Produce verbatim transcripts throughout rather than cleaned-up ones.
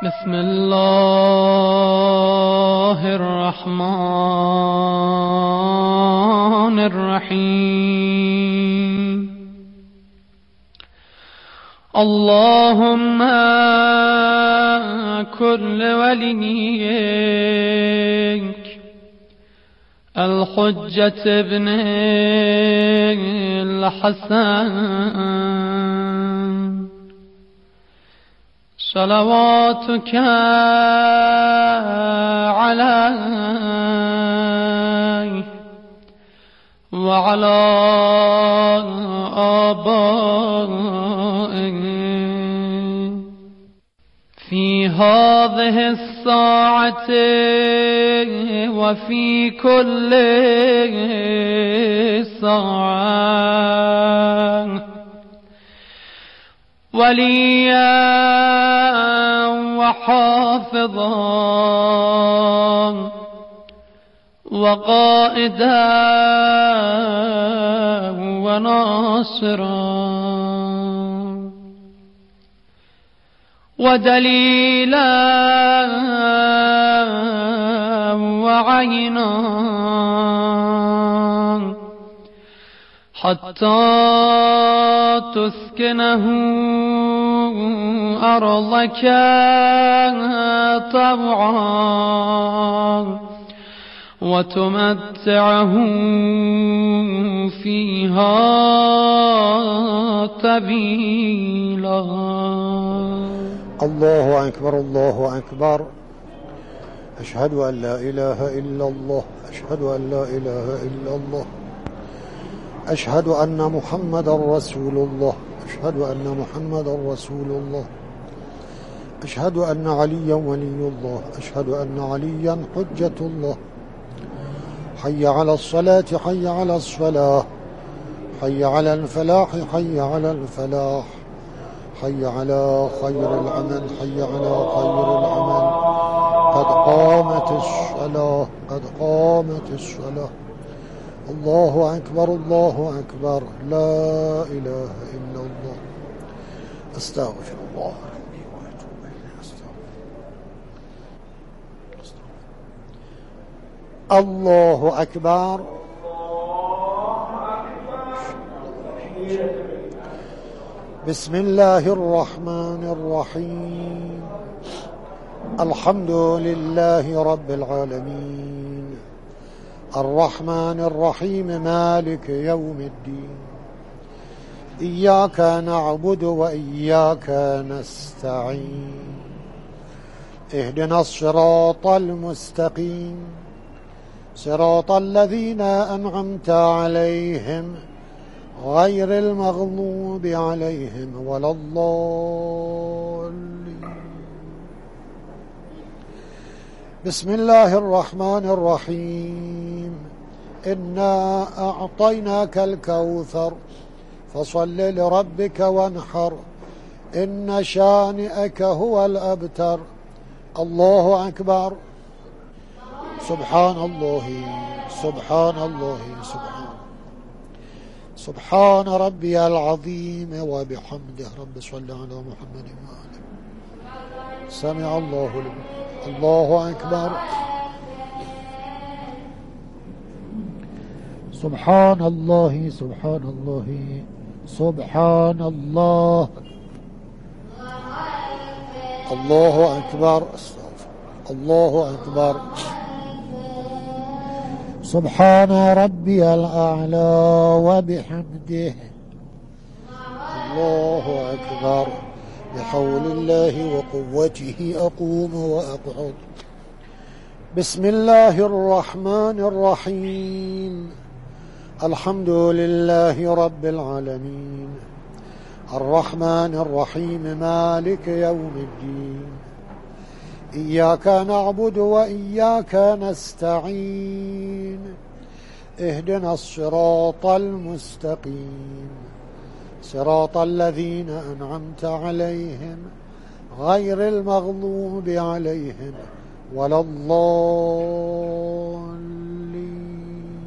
بسم الله الرحمن الرحيم. اللهم كن لوليك الحجة ابن الحسن صلواتك عليه وعلى آبائه في هذه الساعة وفي كل ساعة وليا وحافظا وقائدا وناصرا ودليلا وعينا حتى تسكنه أرضك طوعا وتمتعه فيها طويلا. الله أكبر الله أكبر. أشهد أن لا إله إلا الله، أشهد أن لا إله إلا الله، أشهد أن محمد رسول الله، أشهد أن محمد رسول الله، أشهد أن عليا ولي الله، أشهد أن عليا حجة الله. حي على الصلاة، حي على الصلاة، حي على الفلاح، حي على الفلاح، حي على خير العمل، حي على خير العمل. قد قامت الصلاة، قد قامت الصلاة. الله أكبر الله أكبر. لا إله إلا الله. أستغفر الله ربي وأتوب إليه. الله أكبر. بسم الله الرحمن الرحيم. الحمد لله رب العالمين الرحمن الرحيم مالك يوم الدين. إياك نعبد وإياك نستعين. اهدنا الصراط المستقيم صراط الذين أنعمت عليهم غير المغضوب عليهم ولا الضالين. بسم الله الرحمن الرحيم. إنا أعطيناك الكوثر فصل لربك وانحر إن شانئك هو الأبتر. الله أكبر. سبحان الله سبحان الله سبحان سبحان ربي العظيم وبحمده. رب صل على محمد وآله. سمع الله لمن. الله أكبر. سبحان الله سبحان الله سبحان الله. الله أكبر. الله أكبر. سبحان ربي الأعلى وبحمده. الله أكبر. بحول الله وقوته أقوم وأقعد. بسم الله الرحمن الرحيم. الحمد لله رب العالمين الرحمن الرحيم مالك يوم الدين. إياك نعبد وإياك نستعين. اهدنا الصراط المستقيم صراط الذين أنعمت عليهم غير المغضوب عليهم ولا الضالين.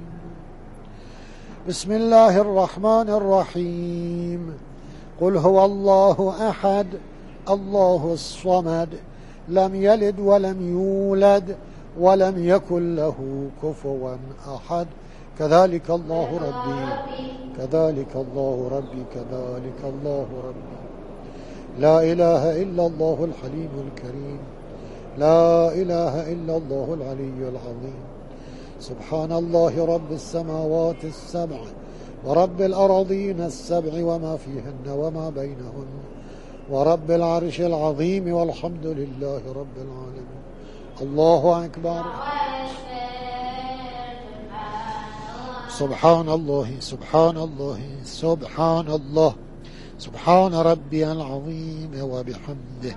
بسم الله الرحمن الرحيم. قل هو الله أحد الله الصمد لم يلد ولم يولد ولم يكن له كفوا أحد. كذلك الله ربي كذلك الله ربي كذلك الله ربي. لا إله إلا الله الحليم الكريم، لا إله إلا الله العلي العظيم. سبحان الله رب السماوات السبع ورب الأراضين السبع وما فيهن وما بينهن ورب العرش العظيم، والحمد لله رب العالمين. الله أكبر. سبحان الله سبحان الله سبحان الله سبحان ربي العظيم وبحمده.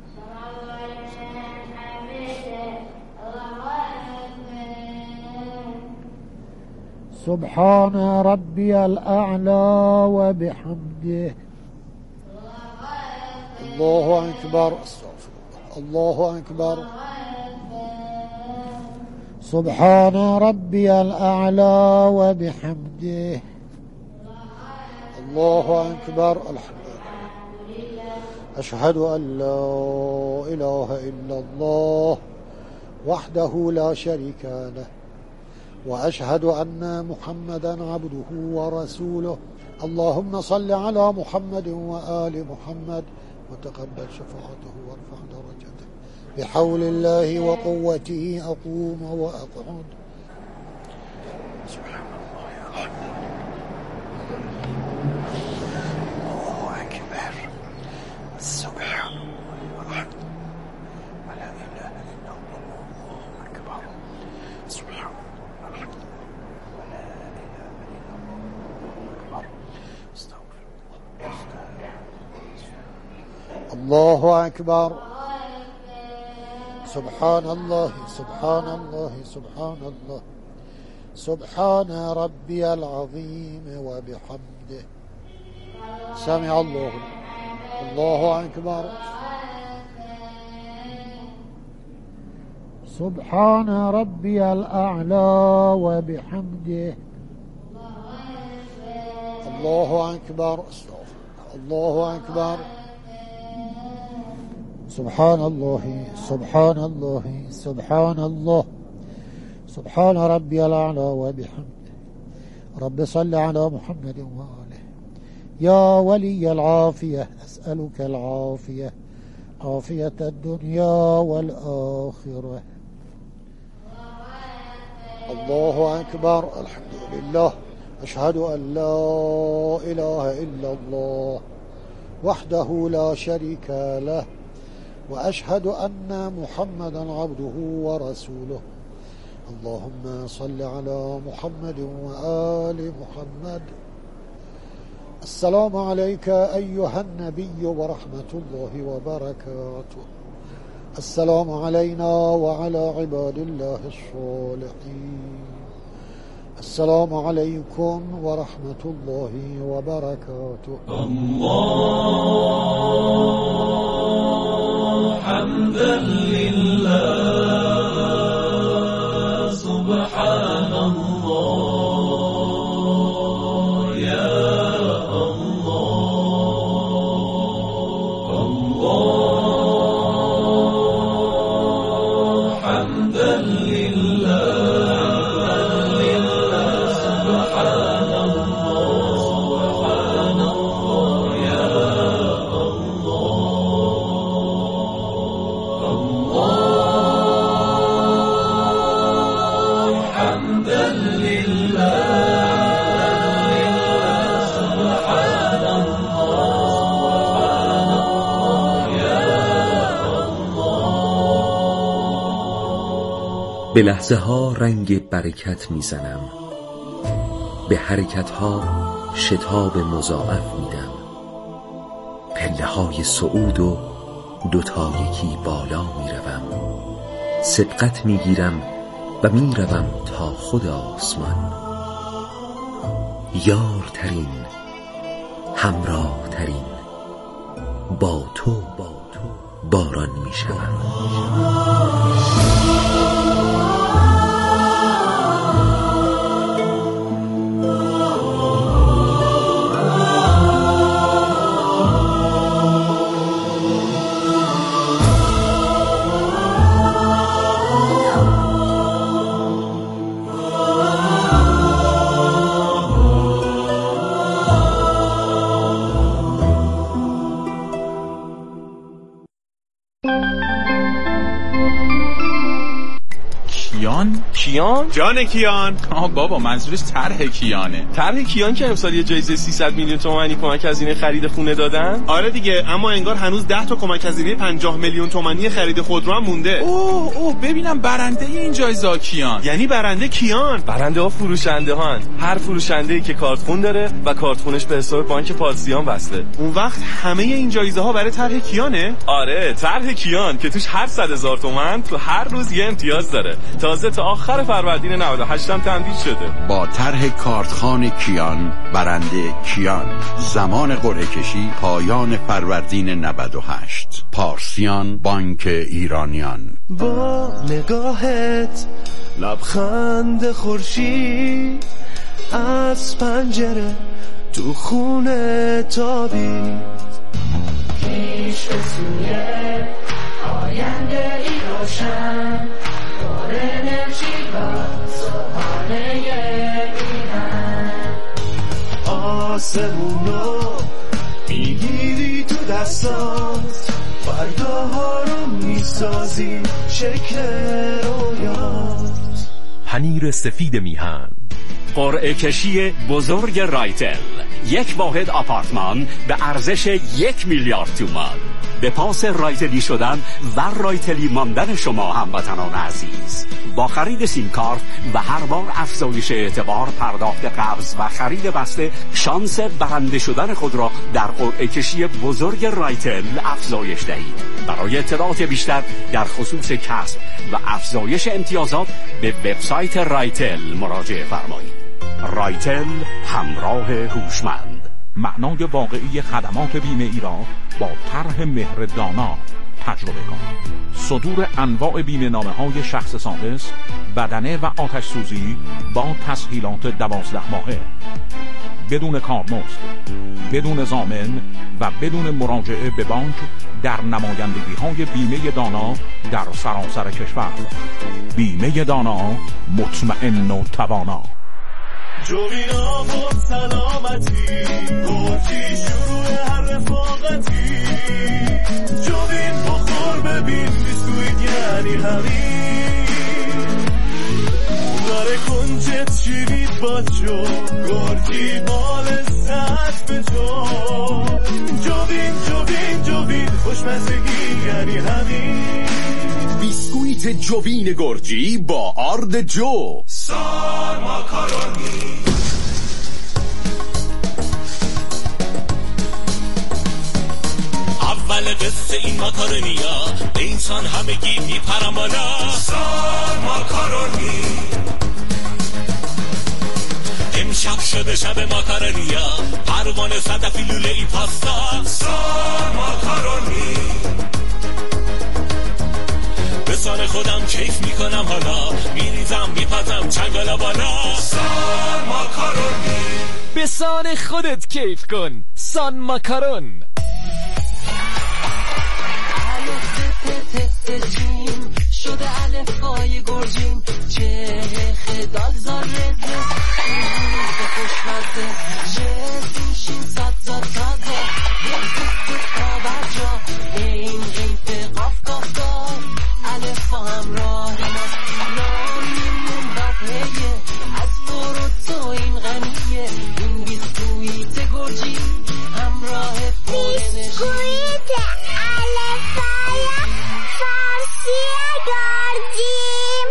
سبحان ربي الأعلى وبحمده. الله أكبر. الله أكبر. سبحان ربي الأعلى وبحمده. الله أكبر. الحمد لله. أشهد أن لا إله إلا الله وحده لا شريك له، وأشهد أن محمدا عبده ورسوله. اللهم صل على محمد وآل محمد وتقبل شفاعته وارفع درجته. بحول الله وقوته أقوم وأقعد. سبحان الله. الحمد لله. الله أكبر. سبحان الله والحمد لله ولا إله إلا الله. الله أكبر. سبحان الله والحمد لله ولا إله إلا الله. الله أكبر. استغفر الله. الله أكبر. سبحان الله سبحان الله سبحان الله سبحان ربي العظيم وبحمده. سمع الله. الله أكبر. سبحان ربي الأعلى وبحمده. الله أكبر. الله أكبر. سبحان الله سبحان الله سبحان الله سبحان ربي الأعلى وبحمده. رب صل على محمد وآله. يا ولي العافية أسألك العافية، عافية الدنيا والآخرة. الله أكبر. الحمد لله. أشهد أن لا إله إلا الله وحده لا شريك له، وأشهد أن محمدا عبده ورسوله. اللهم صل على محمد وآل محمد. السلام عليك أيها النبي ورحمة الله وبركاته. السلام علينا وعلى عباد الله الصالحين. السلام عليكم ورحمة الله وبركاته. الله حمدا لله. سبحان الله يا الله. الله حمدا لله. به لحظه ها رنگ برکت میزنم، به حرکت ها شتاب مضاعف میدم. پله های صعود و دوتا یکی بالا میروم، سبقت میگیرم و میروم تا خود آسمان. یارترین، همراهترین، با تو با تو باران میشوم. کیان؟ کیان؟ جان کیان. آه بابا منظورش طرح کیانه. طرح کیان که امسال یه جایزه سیصد میلیون تومانی کمک هزینه خرید خونه دادن؟ آره دیگه، اما انگار هنوز ده تا کمک هزینه پنجاه میلیون تومانی خرید خودرو هم مونده. اوه اوه ببینم برنده این جایزه کیان. یعنی برنده کیان؟ برنده ها فروشنده ها هن. هر فروشنده‌ای که کارت خون داره و کارت خونش به حساب بانک پارسیان وصله. اون وقت همه این جایزه ها برای طرح کیانه؟ آره، طرح کیان که توش هر صد هزار تومان تو هر روز یه امتیاز داره. تازه تا آخر فروردین نود و هشت هم تمدید شده. با طرح کارتخوان کیان برنده کیان. زمان قرعه کشی پایان فروردین نود و هشت. پارسیان بانک ایرانیان. با نگاهت لبخند خورشید از پنجره تو خونه تابید، پیش به سوی آینده ای روشن، پر انرژی و صبحانه میهن. آسمونو میگیری تو دستات، فرداها رو میسازی شکل رویات. پنیر سفید میهن، قرعه کشی بزرگ رایتل، یک واحد آپارتمان به ارزش یک میلیارد تومان. به پاس رایتلی شدن و رایتلی ماندن شما هموطنان عزیز، با خرید سیم کارت و هر بار افزایش اعتبار، پرداخت قبض و خرید بسته، شانس برنده شدن خود را در قرعه کشی بزرگ رایتل افزایش دهید. برای اطلاعات بیشتر در خصوص کسب و افزایش امتیازات به وبسایت رایتل مراجعه فرمایید. رایتل، همراه هوشمند. معنای واقعی خدمات بیمه ای را با طرح مهردانا تجربه کنید. صدور انواع بیمه نامه های شخص سادس، بدنه و آتش سوزی با تسهیلات دوازده ماهه، بدون کارمزد، بدون ضامن و بدون مراجعه به بانک در نمایندگی های بیمه دانا در سراسر کشور. بیمه دانا، مطمئن و توانا. جوینا بود سلامتی، گرچی شروع هر رفاقتی. جوین بخور ببین بیسکویت یعنی همین، داره کنچت شیرید با جو، گرچی بال سط به جو. جوین جوین جوین خوشمزگی یعنی همین. بیسکویت جوین گرجی با آرد جو. سار ماکارونی. اول قصه این ماکارونیا به انسان همگی میپرم بالا. سار ماکارونی. امشب شده شب ماکارونیا، پروانه صدفی لوله ای پاستا. سار ماکارونی. به سان خودم کیف میکنم حالا، میریزم میپزم چنگالا بالا. سان ماکارونی. به سان خودت کیف کن، سان ماکارون. شده الفای گرجین، چه خدال زاره به خوشمزه، جسیم شین صد زاد تازه، یک تا برجا این غیب قاف قاف دار. الف همراه ماست، نامیمون بقیه از برو تو این غنیه. این بیسکویت گرجی همراه پرنشی. بیسکویت الفای فارسی گرجیم.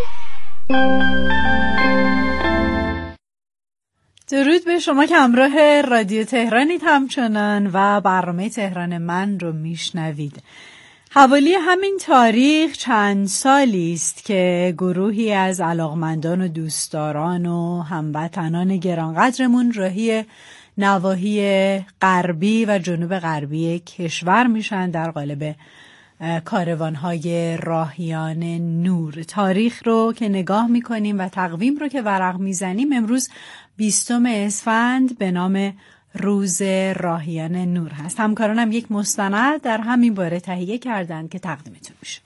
درود به شما که همراه رادیو تهرانید همچنان و برنامه تهران من رو میشنوید. حوالی همین تاریخ چند سالی است که گروهی از علاقمندان و دوستداران و هموطنان گرانقدرمون راهی نواحی غربی و جنوب غربی کشور میشن در قالب کاروان‌های راهیان نور. تاریخ رو که نگاه میکنیم و تقویم رو که ورق میزنیم، امروز بیستم اسفند به نام روز راهیان نور هست. همکارانم یک مستند در همین باره تهیه کردند که تقدیمتون میشه.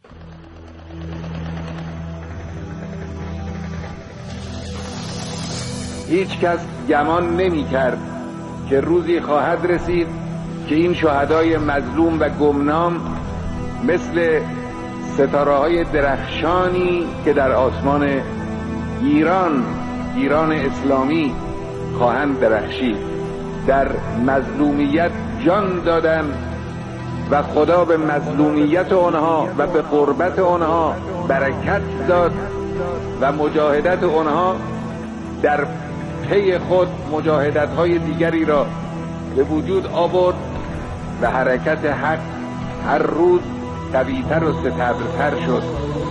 هیچ کس گمان نمی کرد که روزی خواهد رسید که این شهدای مظلوم و گمنام مثل ستاره‌های درخشان درخشانی که در آسمان ایران ایران اسلامی خواهند درخشید. در مظلومیت جان دادن و خدا به مظلومیت آنها و به قربت آنها برکت داد و مجاهدت آنها در پی خود مجاهدت‌های دیگری را به وجود آورد و حرکت حق هر روز قوی‌تر و ستبرتر شد.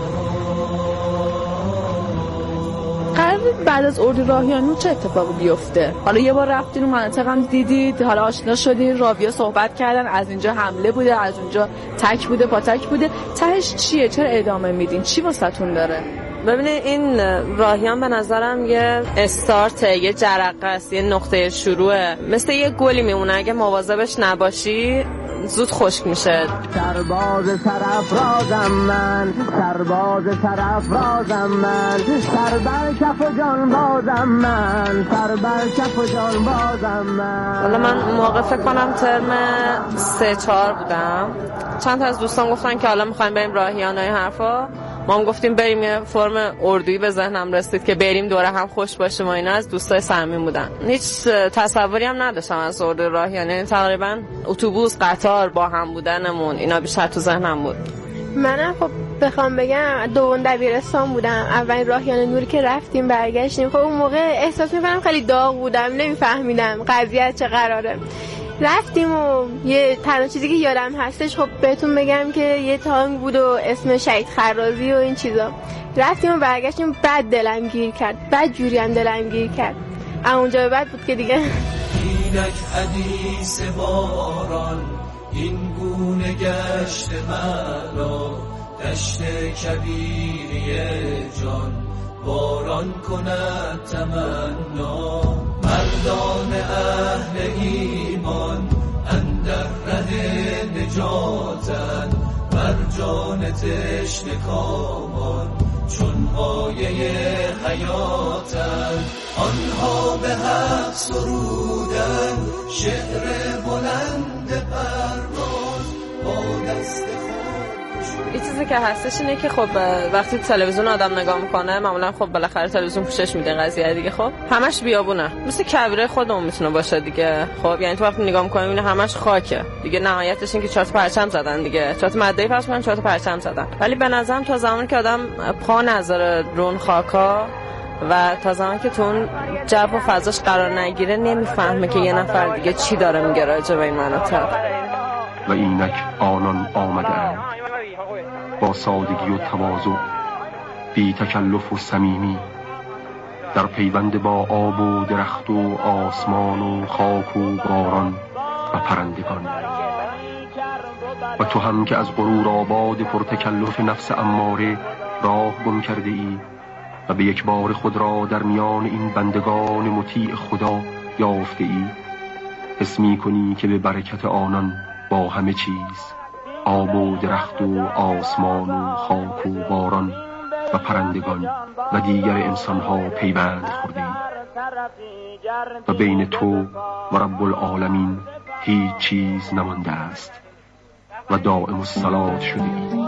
قرار بعد از اردو راهیانو چه اتفاقی بیفته؟ حالا یه بار رفتین اون مناطق هم دیدید، حالا آشنا شدین، راویا صحبت کردن، از اینجا حمله بوده، از اونجا تک بوده، پاتک بوده، تهش چیه؟ چرا ادامه میدین؟ چی واسهتون داره؟ ببینید این راهیان به نظرم یه استارته، یه جرقه است، یه نقطه شروعه، مثل یه گلی میمونه اگه مواظبش نباشی زود خشک میشه. سرباز سرافرازم من، سرباز سرافرازم من، سر بر کف و جان بازم من، سر بر کف و جان بازم من. حالا من موقع فکر کنم ترم سه چهار بودم، چند تا از دوستان گفتن که حالا میخوایم بریم راهیان و این حرفا، ما هم گفتیم بریم. یه فرم اردویی به ذهنم رسید که بریم دوره هم خوش باشیم و اینا. از دوستای صمیمی بودن، هیچ تصوری هم نداشتم از اردو راهیان، یعنی تقریبا اتوبوس قطار با هم بودنمون اینا بیشتر تو ذهنم بود. منم خب بخوام بگم دوم دبیرستان بودم، اولین راهیان نوری که رفتیم برگشتیم، خب اون موقع احساس می‌کردم خیلی داغ بودم، نمیفهمیدم قضیه چه قراره. رفتیم و یه تنها چیزی که یادم هستش خب بهتون بگم که یه تانک بود و اسم شهید خرازی و این چیزا. رفتیم و برگشتیم، بعد دلم گیر کرد، بعد جوری هم دلم گیر کرد. اونجا به بعد بود که دیگه اینک حدیث باران این گونه گشت معنا، دشت کبیری جان باران کند تمنا. مردان اهل ایمان اندر ره نجاتن، بر جان تشنه کامان چون مایه حیاتن. آنها به حق سرودن شعر بلند پرواز با دست این چیزی که هستش اینه که خب وقتی تلویزیون آدم نگاه میکنه معمولا خب بالاخره تلویزیون پوشش میده قضیه دیگه، خب همش بیابونه، مثل کویره خودمون میتونه باشه دیگه. خب یعنی تو وقتی نگاه میکنی میبینی همش خاکه دیگه، نهایتش این که چهار تا پرچم زدن دیگه، چهار تا ماده پس من چهار تا پرچم زدن. ولی به نظرم تا زمانی که آدم پا نذاره رون خاکا و تا زمانی که تو اون جو و فضاش قرار نگیره نمیفهمه که یه نفر دیگه چی داره میگه راجع به این مناطق. و اینک آنان آمدند با سادگی و تواضع، بی تکلف و صمیمی، در پیوند با آب و درخت و آسمان و خاک و باران و پرندگان. و تو هم که از غرور آباد پرتکلف نفس اماره راه گم کرده ای و به یک بار خود را در میان این بندگان مطیع خدا یافته ای، حس می کنی که به برکت آنان با همه چیز، آب و درخت و آسمان و خاک و باران و پرندگان و دیگر انسانها پیوند خورده ای و بین تو و رب العالمین هیچ چیز نمانده است و دائم الصلاة شده ای.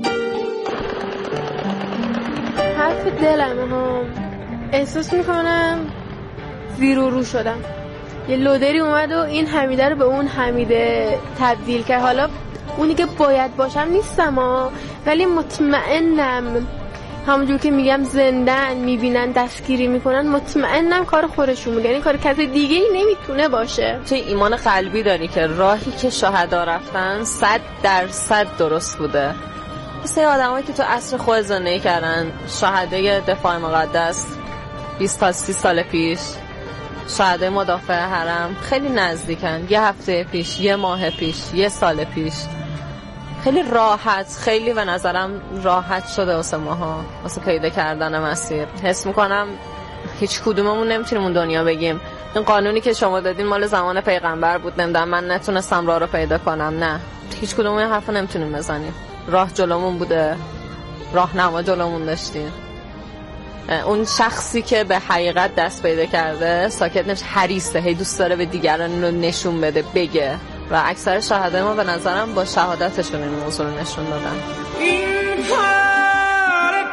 حرف دلم ها احساس میکنم زیر و رو شدم. یه لودری اومد و این حمیده رو به اون حمیده تبدیل کرد. حالا اونی که باید باشم نیستم ها، ولی مطمئنم همونجور که میگم زندن میبینن دستگیری میکنن، مطمئنم کار خودشون میگن، این کار کسی دیگه ای نمیتونه باشه. تو ایمان قلبی داری که راهی که شهدا رفتن صد درصد درست بوده. مثل آدمایی که تو عصر خود زندگی کردن، شهدای دفاع مقدس بیست تا سی سال پیش، شهدای مدافع حرم خیلی نزدیکن، یه هفته پیش، یه ماه پیش، یه سال پیش. خیلی راحت، خیلی به نظرم راحت شده واسه ماها واسه پیدا کردن مسیر. حس میکنم هیچ کدوممون نمیتونیم اون دنیا بگیم این قانونی که شما دادین مال زمان پیغمبر بود، نمیدونم من نتونستم راه رو پیدا کنم. نه، هیچ کدوم این حرفو نمیتونیم بزنیم. راه جلومون بوده، راهنما جلومون داشتیم. اون شخصی که به حقیقت دست پیدا کرده ساکت نمیشه، حریصه، هی دوست داره به دیگران رو نشون بده، بگه. و اکثر شهدای ما به نظرم با شهادتشون این موضوع رو نشون دادن. این کار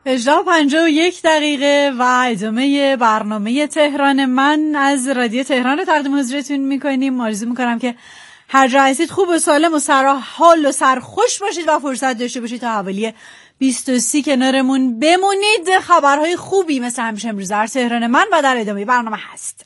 هجده و پنجاه و یک دقیقه و ادامه برنامه تهران من از رادیو تهران رو تقدیم حضورتون میکنیم. آرزو میکنم که هر جا هستید خوب و سالم و سرحال و سرخوش باشید و فرصت داشته باشید تا حوالی بیست و سه کنارمون بمونید. خبرهای خوبی مثل همیشه امروز در تهران من و در ادامه برنامه هست.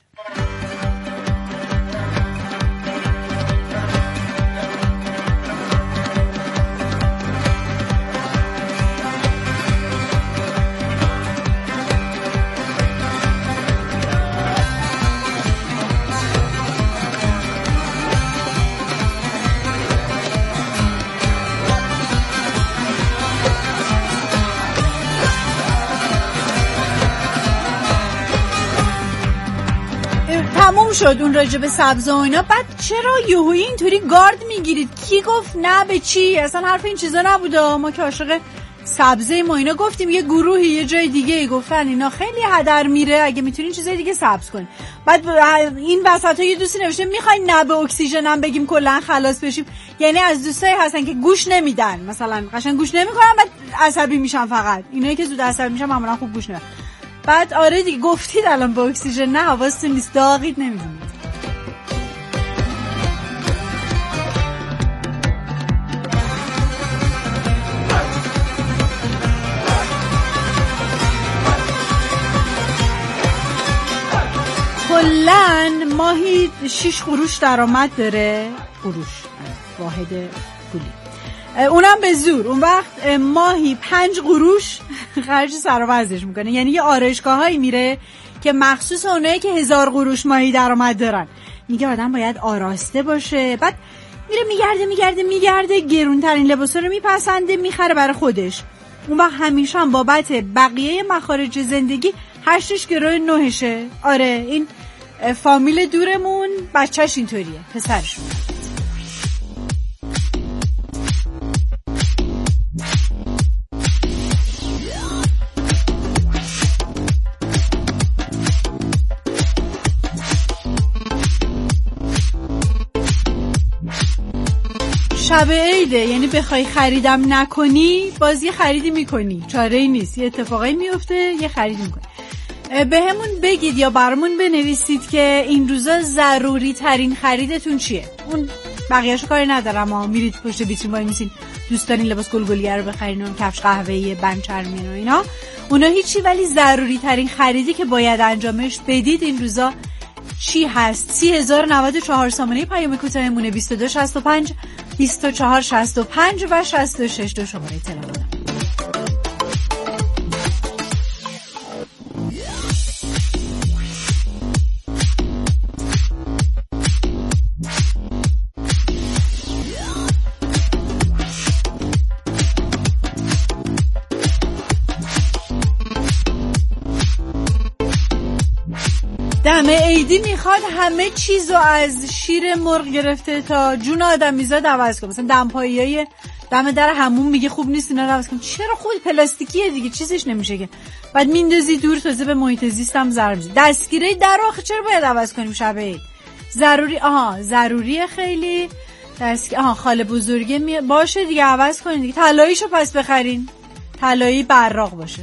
تموم شد اون راجب سبزه و اینا. بعد چرا یهویی اینطوری گارد میگیرید؟ کی گفت نه به چی؟ اصلا حرف این چیزا نبوده. ما که عاشق سبزه ما اینا گفتیم یه گروهی یه جای دیگه گفتن اینا خیلی هدر میره، اگه میتونین چیزای دیگه سبز کنین. بعد این وسطا یه دوستی نوشته میخواین نه به اکسیژنم بگیم کلا خلاص بشیم. یعنی از دوستایی هستن که گوش نمیدن، مثلا قشنگ گوش نمیکنن بعد عصبی میشن. فقط اینایی که زود عصبی میشن معمولا خوب گوش نمیدن. بعد آره دیگه گفتید الان با اکسیژن نه حواستون نیست، داغید نمیدونید. کلن ماهی شیش قروش درآمد داره. قروش واحد پولی، اونم به زور. اون وقت ماهی پنج قروش خرج سر و وضعش میکنه. یعنی یه آرایشگاه هایی میره که مخصوص اونایی که هزار قروش ماهی درآمد دارن. میگه آدم باید آراسته باشه. بعد میره میگرده میگرده میگرده گرونترین لباسا رو میپسنده میخره برای خودش. اون وقت همیشه هم بابت بقیه مخارج زندگی هشتش گروه نهشه. آره این فامیل دورمون بچهش اینطوریه، پسرشون. شب عیده، یعنی بخوای خریدم نکنی باز یه خریدی میکنی، چاره ای نیست، یه اتفاقی میفته یه خریدی میکنی. به همون بگید یا برامون بنویسید که این روزا ضروری ترین خریدتون چیه. اون بقیه‌شو کاری ندارم، ما میرید پشت ویترین وای میسین دوست دارین لباس گلگلیه رو بخرین، اون کفش قهوه‌ای بند چرمی و اینا، اونا هیچی، ولی ضروری ترین خریدی که باید انجامش بدید این روزا چی هست؟ سی هزار و نود و چهار سامانه پیام کوتاهمونه بیست و دو شصت و پنج بیست و چهار شصت و پنج و شصت و شش دو شماره تلفن. دمه عیدی میخواد همه چیزو از شیر مرغ گرفته تا جون آدمیزاد عوض کنه. مثلا دمپاییای دم در همون میگه خوب نیست اینا رو عوض کن. چرا؟ خود پلاستیکیه دیگه، چیزش نمیشه که. بعد میندازی دور، تازه به محیط زیست هم ضرر میزنه. دستگیره در آخه چرا باید عوض کنیم شب عید؟ ضروری آها ضروریه خیلی. دستگیر آها خاله بزرگه می... باشه دیگه عوض کنین دیگه. طلاییشو پس بخرین، طلایی براق باشه.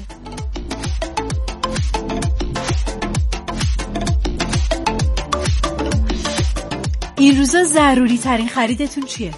این روزا ضروری ترین خریدتون چیه؟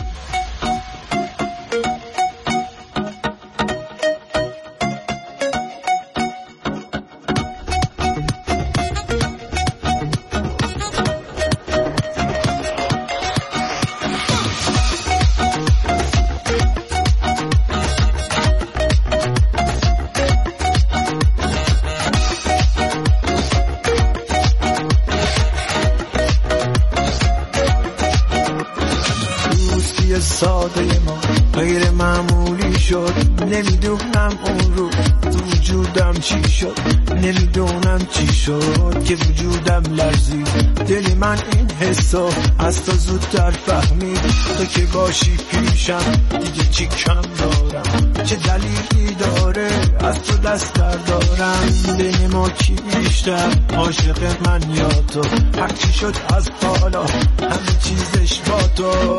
ساده ما غیر معمولی شد. نمیدونم اون رو وجودم چی شد، نمیدونم چی شد که وجودم لرزید. دل من این حسو از تو زودتر فهمید. تو که باشی پیشم دیگه چی کم دارم، چه دلیلی داره از تو دست بردارم؟ بین ما کی بیشتر عاشق من یا تو؟ هرچی شد از حالا همه چیزش با تو.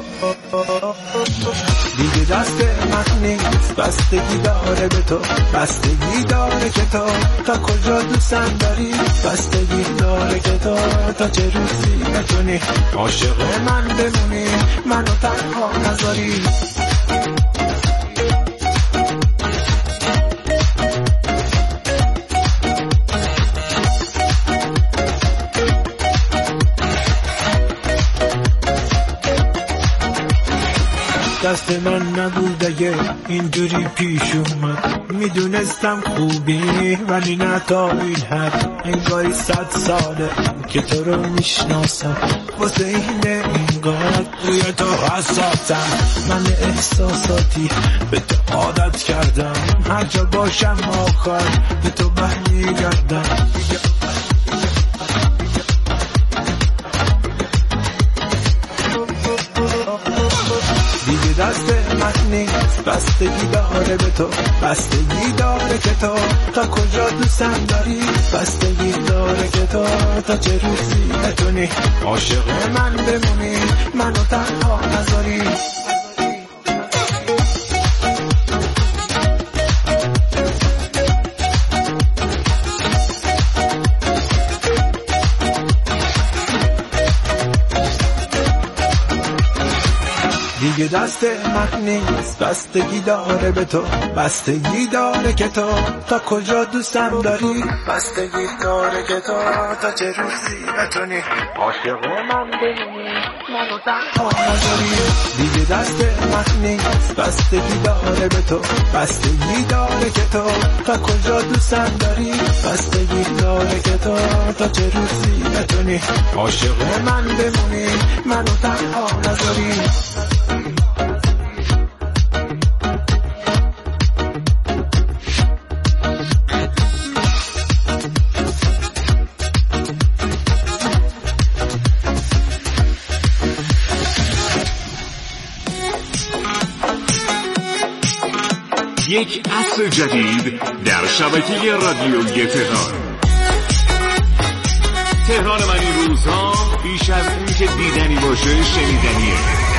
دیگه دست من نیست، بستگی داره به تو، بستگی داره که تو تا کجا دوستم داری، بستگی داره که تو تا چه روزی بتونی عاشق من بمونی، منو تنها نذاری. دست من نبود اگه اینجوری پیش اومد، میدونستم خوبی ولی نه تا این حد. انگاری صد ساله که تو رو میشناسم، واسه این انگار روی تو حساسم. من احساساتی به تو عادت کردم، هر جا باشم آخر به تو برمیگردم. دیگه دست من نیست، بستگی داره به تو، بستگی داره که تو تا کجا دوستم داری، بستگی داره که تو تا چه روزی بتونی عاشق من بمونی، منو تنها نذاری. دیگه دست من نیست، بستگی داره به تو، بستگی داره که تو تا کجا دوستم داری، بستگی داره که تو تا چه روزی بتونی عاشق من بمونی، منو تنها نذاری. دیگه دست من نیست، بستگی داره به تو، بستگی داره که تو تا کجا دوستم داری، بستگی داره که تو تا چه روزی بتونی عاشق من بمونی، منو تنها نذاری. یک عصر جدید در شبکه رادیویی تهران. تهران من این روزها بیش از این که دیدنی باشه شنیدنیه.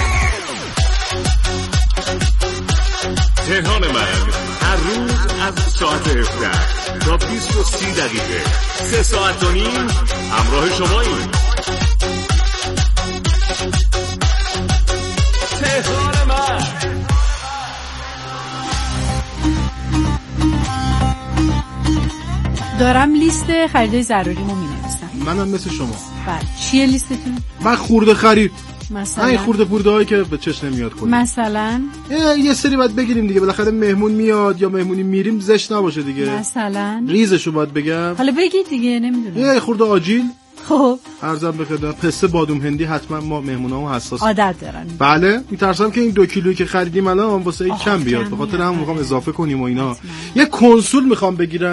تهران من هر روز از ساعت هفده تا بیست و سی دقیقه سه ساعت و نیم همراه شماییم. تهران من. دارم لیست خریدای ضروریمو می‌نویسم. منم مثل شما. بله. چیه لیستتون؟ من خورده خرید. مثلا این خورده پورده هایی که به چشم نمیاد کنیم. مثلا یه سری باید بگیریم دیگه، بالاخره مهمون میاد یا مهمونی میریم زشت نباشه دیگه. مثلا ریزشو باید بگم. حالا بگید دیگه، نمیدونم. یه خورده آجیل. خب عرضم به خدمت پسته بادوم هندی حتما ما مهمونامو حساس عادت دارن. بله میترسم که این دو کیلویی که خریدیم الان واسه کم بیاد، به خاطر هم میخوام اضافه کنیم و اینا. یه کنسول میخوام بگیرم.